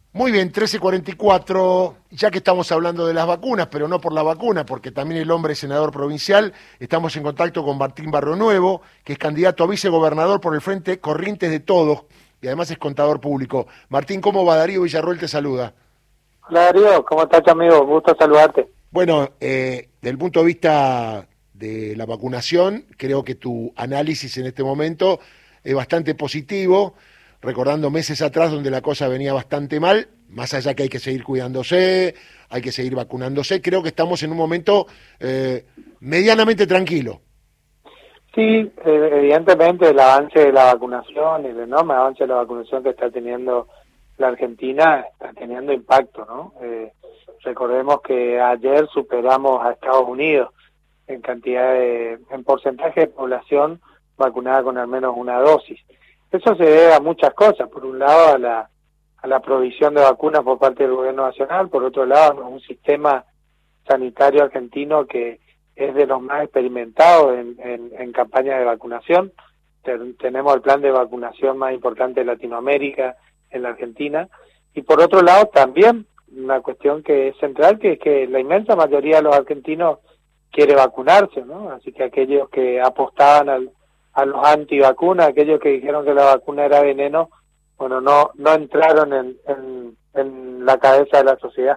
Muy bien, 13:44, ya que estamos hablando de las vacunas, pero no por la vacuna, porque también el hombre es senador provincial, estamos en contacto con Martín Barrionuevo, que es candidato a vicegobernador por el Frente Corrientes de Todos, y además es contador público. Martín, ¿cómo va? Darío Villarroel te saluda. Hola Darío, ¿cómo estás amigo? Gusto saludarte. Bueno, desde el punto de vista de la vacunación, creo que tu análisis en este momento es bastante positivo, recordando meses atrás donde la cosa venía bastante mal, más allá que hay que seguir cuidándose, hay que seguir vacunándose, creo que estamos en un momento medianamente tranquilo. Sí, evidentemente el avance de la vacunación, el enorme avance de la vacunación que está teniendo la Argentina está teniendo impacto, ¿no? Recordemos que ayer superamos a Estados Unidos en en porcentaje de población vacunada con al menos una dosis. Eso se debe a muchas cosas. Por un lado, a la provisión de vacunas por parte del gobierno nacional, por otro lado, a un sistema sanitario argentino que es de los más experimentados en campaña de vacunación. Tenemos el plan de vacunación más importante de Latinoamérica en la Argentina. Y por otro lado, también una cuestión que es central, que es que la inmensa mayoría de los argentinos quiere vacunarse, ¿no? Así que aquellos que apostaban a los antivacunas, aquellos que dijeron que la vacuna era veneno, bueno, no entraron en la cabeza de la sociedad.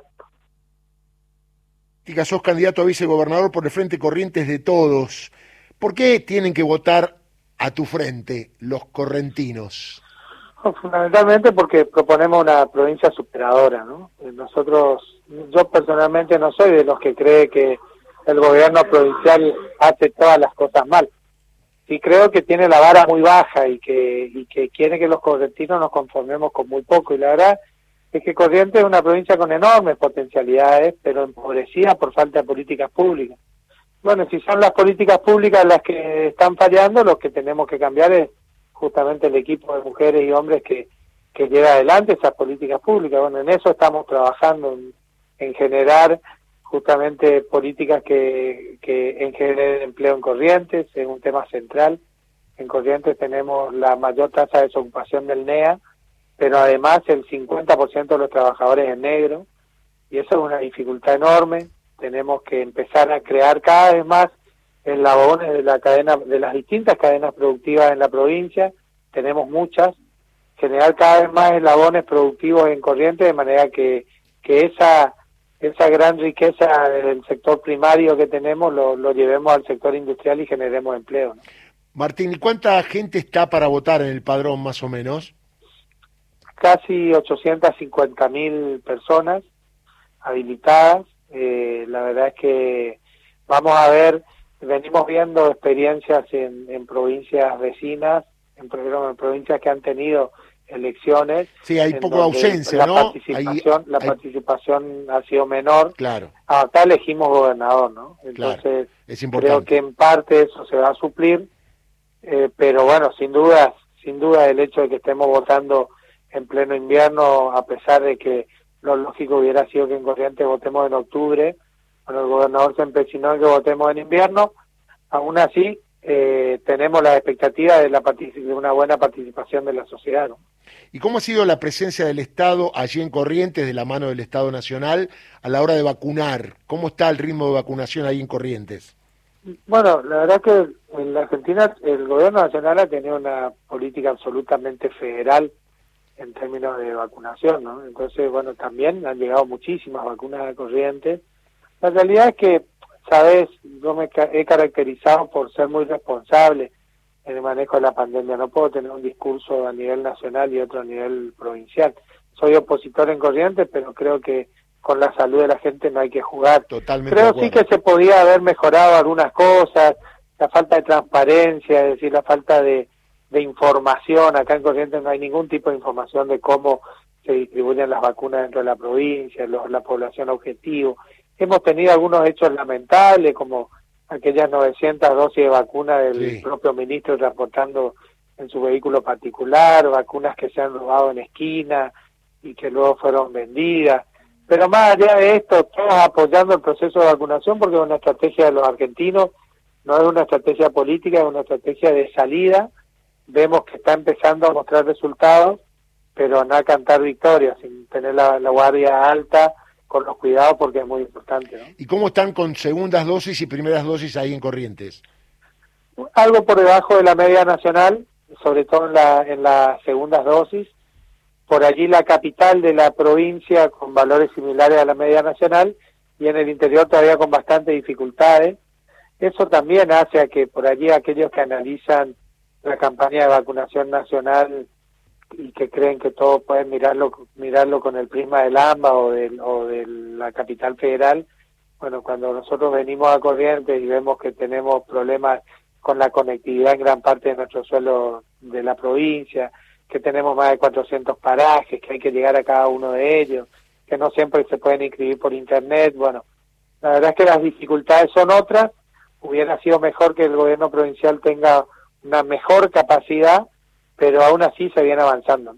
Sos candidato a vicegobernador por el Frente Corrientes de Todos. ¿Por qué tienen que votar a tu frente los correntinos? Fundamentalmente porque proponemos una provincia superadora, ¿no? Yo personalmente no soy de los que cree que el gobierno provincial hace todas las cosas mal. Sí creo que tiene la vara muy baja y que quiere que los correntinos nos conformemos con muy poco. Y la verdad es que Corrientes es una provincia con enormes potencialidades, pero empobrecida por falta de políticas públicas. Bueno, si son las políticas públicas las que están fallando, lo que tenemos que cambiar es justamente el equipo de mujeres y hombres que lleva adelante esas políticas públicas. Bueno, en eso estamos trabajando, en generar justamente políticas que generen empleo en Corrientes, es un tema central. En Corrientes tenemos la mayor tasa de desocupación del NEA, pero además el 50% de los trabajadores es negro, y eso es una dificultad enorme. Tenemos que empezar a crear cada vez más eslabones de la cadena, de las distintas cadenas productivas en la provincia. Tenemos muchas, generar cada vez más eslabones productivos en Corrientes, de manera que esa gran riqueza del sector primario que tenemos lo llevemos al sector industrial y generemos empleo, ¿no? Martín, ¿y cuánta gente está para votar en el padrón más o menos? Casi 850.000 personas habilitadas. La verdad es que vamos a ver, venimos viendo experiencias en provincias vecinas, en provincias que han tenido elecciones. Sí, hay poco de ausencia, ¿no? La participación ha sido menor. Claro. Acá elegimos gobernador, ¿no? Entonces, claro, es importante. Creo que en parte eso se va a suplir, pero bueno, sin duda el hecho de que estemos votando en pleno invierno, a pesar de que lo lógico hubiera sido que en Corrientes votemos en octubre, bueno, el gobernador se empecinó en que votemos en invierno. Aún así, tenemos la expectativa de una buena participación de la sociedad, ¿no? ¿Y cómo ha sido la presencia del Estado allí en Corrientes, de la mano del Estado Nacional, a la hora de vacunar? ¿Cómo está el ritmo de vacunación ahí en Corrientes? Bueno, la verdad que en la Argentina el gobierno nacional ha tenido una política absolutamente federal en términos de vacunación, ¿no? Entonces, bueno, también han llegado muchísimas vacunas a Corrientes. La realidad es que, sabes, yo me he caracterizado por ser muy responsable en el manejo de la pandemia. No puedo tener un discurso a nivel nacional y otro a nivel provincial. Soy opositor en Corrientes, pero creo que con la salud de la gente no hay que jugar. Totalmente creo sí que se podía haber mejorado algunas cosas, la falta de transparencia, es decir, la falta de información. Acá en Corrientes no hay ningún tipo de información de cómo se distribuyen las vacunas dentro de la provincia, la población objetivo. Hemos tenido algunos hechos lamentables, como aquellas 900 dosis de vacuna del propio ministro transportando en su vehículo particular, vacunas que se han robado en esquina y que luego fueron vendidas. Pero más allá de esto, todos apoyando el proceso de vacunación, porque es una estrategia de los argentinos, no es una estrategia política, es una estrategia de salida. Vemos que está empezando a mostrar resultados pero no a cantar victoria, sin tener la guardia alta, con los cuidados, porque es muy importante, ¿no? ¿Y cómo están con segundas dosis y primeras dosis ahí en Corrientes? Algo por debajo de la media nacional, sobre todo en las segundas dosis. Por allí la capital de la provincia con valores similares a la media nacional, y en el interior todavía con bastantes dificultades. Eso también hace a que por allí aquellos que analizan la campaña de vacunación nacional y que creen que todos pueden mirarlo con el prisma del AMBA o de la capital federal, bueno, cuando nosotros venimos a Corrientes y vemos que tenemos problemas con la conectividad en gran parte de nuestro suelo de la provincia, que tenemos más de 400 parajes, que hay que llegar a cada uno de ellos, que no siempre se pueden inscribir por internet. Bueno, la verdad es que las dificultades son otras. Hubiera sido mejor que el gobierno provincial tenga una mejor capacidad, pero aún así se viene avanzando, ¿no?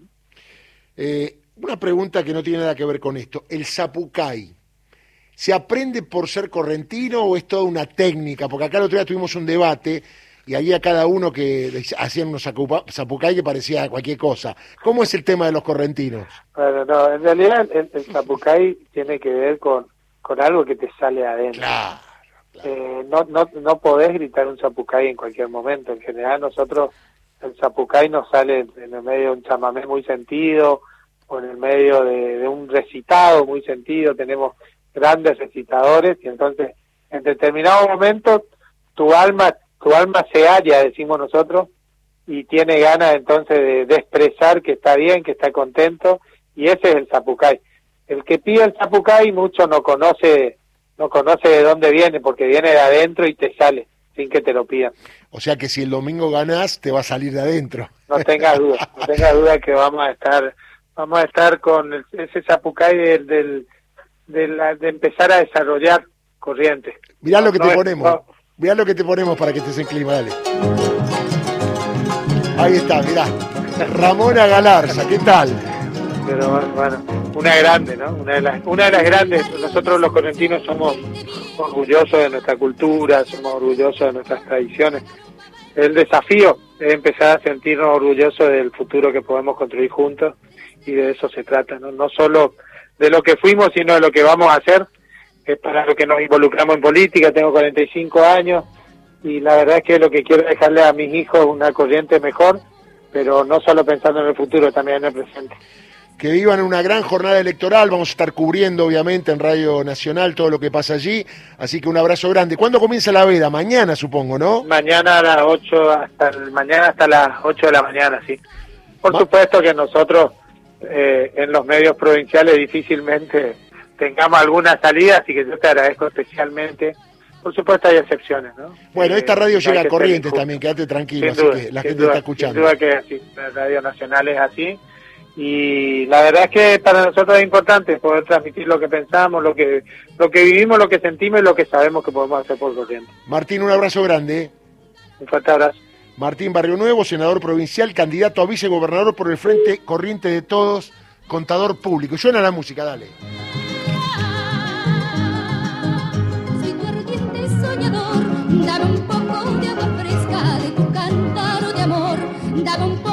Una pregunta que no tiene nada que ver con esto. El zapucay, ¿se aprende por ser correntino o es toda una técnica? Porque acá el otro día tuvimos un debate y había cada uno que hacían unos zapucay que parecía cualquier cosa. ¿Cómo es el tema de los correntinos? Bueno, no, en realidad el zapucay tiene que ver con algo que te sale adentro. Claro. No podés gritar un zapucay en cualquier momento. En general nosotros, el zapucay nos sale en el medio de un chamamé muy sentido, o en el medio de un recitado muy sentido. Tenemos grandes recitadores, y entonces en determinado momento tu alma se halla, decimos nosotros, y tiene ganas entonces de expresar que está bien, que está contento, y ese es el zapucay. El que pide el zapucay mucho no conoce de dónde viene, porque viene de adentro y te sale sin que te lo pidan. O sea que si el domingo ganás, te va a salir de adentro. No tengas duda que vamos a estar con ese zapucay de empezar a desarrollar Corrientes. Mirá lo que te ponemos. Mirá lo que te ponemos para que estés en clima, dale. Ahí está, mirá. Ramona Galarza, ¿qué tal? Pero bueno, una grande, ¿no? Una de las grandes. Nosotros los correntinos somos orgullosos de nuestra cultura, somos orgullosos de nuestras tradiciones. El desafío es empezar a sentirnos orgullosos del futuro que podemos construir juntos, y de eso se trata, ¿no? No solo de lo que fuimos, sino de lo que vamos a hacer. Es para lo que nos involucramos en política. Tengo 45 años y la verdad es que lo que quiero es dejarle a mis hijos una Corrientes mejor, pero no solo pensando en el futuro, también en el presente. Que vivan una gran jornada electoral. Vamos a estar cubriendo, obviamente, en Radio Nacional todo lo que pasa allí. Así que un abrazo grande. ¿Cuándo comienza la veda? Mañana, supongo, ¿no? Mañana a las 8, mañana hasta las 8 de la mañana, sí. Por supuesto que nosotros en los medios provinciales difícilmente tengamos alguna salida, así que yo te agradezco especialmente. Por supuesto hay excepciones, ¿no? Bueno, esta radio llega a Corrientes también, quédate tranquilo, así que la gente está escuchando. Sin duda que es así, la Radio Nacional es así, y la verdad es que para nosotros es importante poder transmitir lo que pensamos, lo que vivimos, lo que sentimos y lo que sabemos que podemos hacer por Corrientes. Martín, un abrazo grande. Un fuerte abrazo. Martín Barrio Nuevo, senador provincial, candidato a vicegobernador por el Frente Corriente de Todos, contador público. Y suena la música, dale. Soy tu ardiente soñador, dame un poco de agua fresca de tu cántaro de amor, dame un